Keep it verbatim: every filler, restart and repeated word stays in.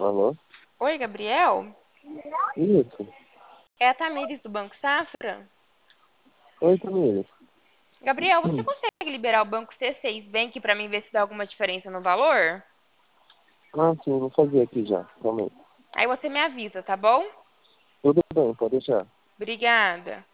Alô? Oi, Gabriel? Isso. É a Tamires do Banco Safra? Oi, Camila. Gabriel, você Hum. consegue liberar o Banco C seis Bank para mim ver se dá alguma diferença no valor? Ah, sim, vou fazer aqui já. Calma aí. Aí você me avisa, tá bom? Tudo bem, pode deixar. Obrigada.